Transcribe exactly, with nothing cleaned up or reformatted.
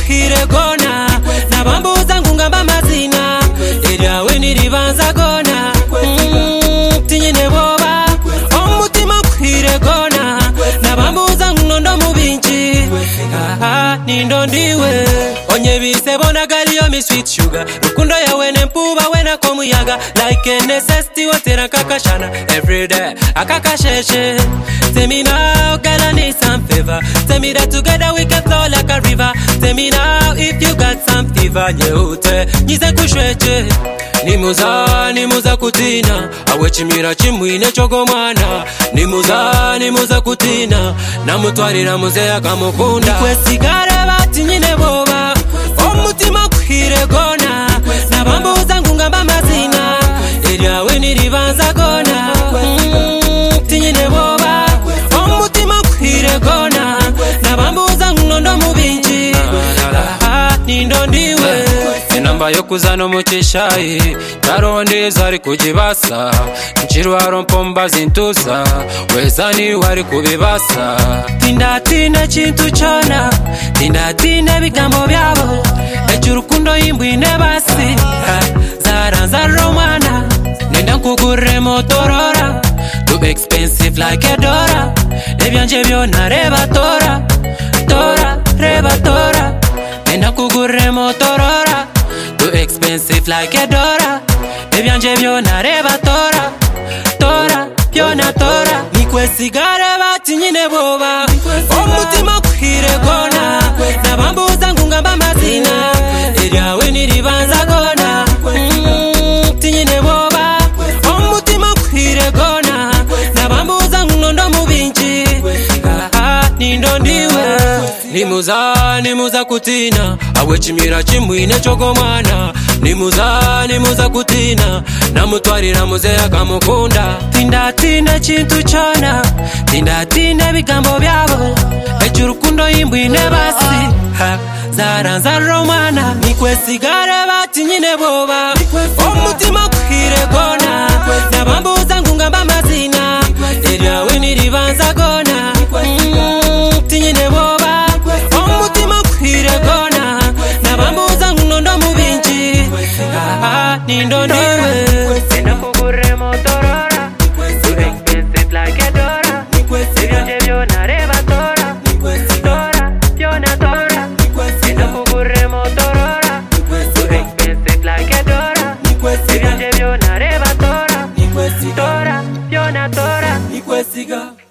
kwire gona nabambuza ngungamba amazina eryawe niribanza gona tinyine boba omutima kwire gona nabambuza ngondo mubinji aha nindo ndiwe onye bise bona galiyo mi sweet sugar rukundo yawe nempuba wena komuyaga like a necessity watera kakashana every day akakasheshe tell me now girl I need some favor tell me that together we can flow like a river tell me now if you got some fever nyeute nyize kushweche nimuza nimuza kutina awechimira chimwine chogo mwana nimuza nimuza kutina namutwarira muze akamukunda kwesigare bati nyine boba omutima kwire gona nabambuza ngungamba amazina eryawe niribanza gona tinyine boba omutima kwire gona nabambuza ngondo mubinji nindo ndiwe enamba yokuzano mukishayi tarondeza ari kugibasa nchirwaro mpomba zintuza wezani wari kubibasa tindatina kintu cyona tindatina bigambo byabo ecyurukundo yimbwine basi zaranza romana nenda nkugure motorora too expensive like a dora ebyanje byona reba tora tora reba tora nenda nkugure motorora too expensive like a dora ebyanje byona reba tora tora byona tora nikwesigare bati nyine boba omutima kwire gona nabambuza ngungamba amazina eryawe niribanza gona tinyine boba omutima kwire gona nabambuza ngondo mubinji nindo ndiwe nimuza nimuza kutina awechimira chimwine chogo mwana nimuza nimuza kutina namutwarira muze akamukunda tindatina kintu cyona tindatina bigambo byabo ecyurukundo yimbwine basi zaranza romana nikwesigare bati nyine boba omutima kwire gona nabambuza ngungamba amazina eryawe niribanza gona tinyine boba omutima kwire gona nabambuza ngondo mubinji nindo ndiwe nenda nkugure motorora too expensive like a dora ebyanje byona reba tora tora byona tora nenda nkugure motorora too expensive like a dora ebyanje byona reba tora tora byona tora nikwesiga